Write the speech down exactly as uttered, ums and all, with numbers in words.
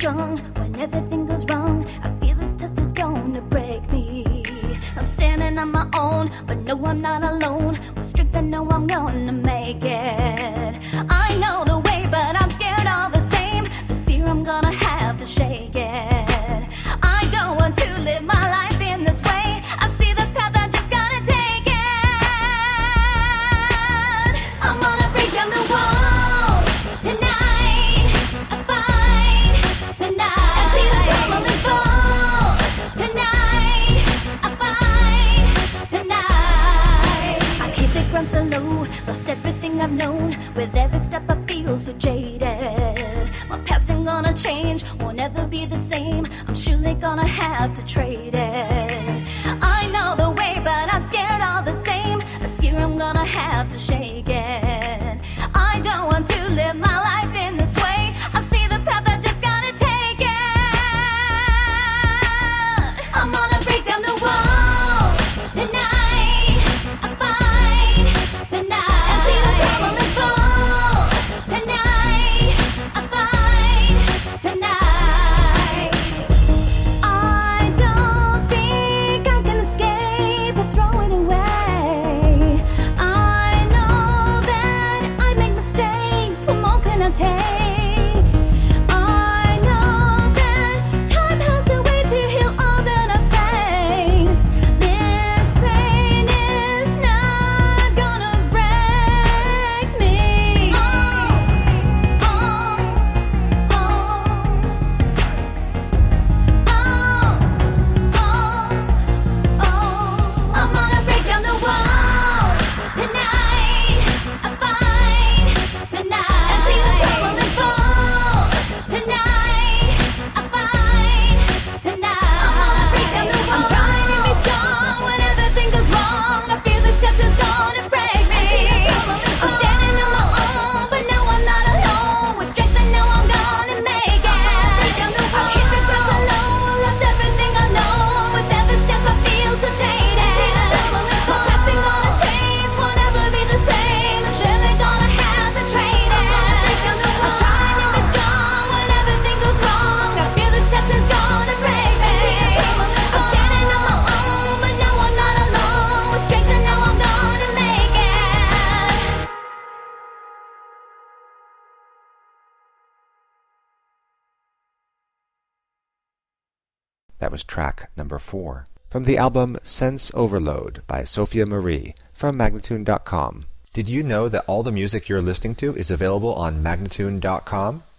strong when everything goes wrong. I feel this test is gonna break me. I'm standing on my own, but no, I'm not alone. With strength, I know I'm gonna make it. I know the way, but I'm scared all the same. This fear, I'm gonna have to shake it. I don't want to live my life in this way. I see the path, I just gotta take it. I'm gonna break down the walls tonight. I fight tonight. I see the crumbling fall tonight. I fight tonight. I keep the ground so low, lost everything I've known. With every step I feel so jaded. My past ain't gonna change, won't ever be the same. I'm surely gonna have to trade it. I know the way, but I'm scared all the same. This fear, I'm gonna have to shake it. I don't want to live my life in this way. I see the path, I just gotta take it. I'm gonna break down the walls tonight. I fight tonight. I see the crumbling fall tonight. I fight tonight. I don't think I can escape or throw it away. I know that I make mistakes. What more can I take? I know that time has a way to heal all that I face. This pain is not gonna break me. Oh, oh, oh, oh, oh. I'm gonna break down the walls tonight. I fight tonight. I see the crumbling fall tonight. I fight tonight. I'm gonna break down the walls. I'm trying to be strong when everything goes wrong. I feel this test is gonna break me. I'm standing on my own, but now I'm not alone. With strength, I know I'm gonna make it. I hit the ground so low, lost everything I know. With every step, I feel so jaded. My past ain't gonna change, won't ever be the same. I'm surely gonna have to trade it. I'm trying to be strong when everything goes wrong. I feel this test is gonna break me. I'm standing on my own, but now I'm not alone. With strength, I know I'm gonna make it. That was track number four from the album Sense Overload by Sophia Marie from Magnatune dot com. Did you know that all the music you're listening to is available on Magnatune dot com?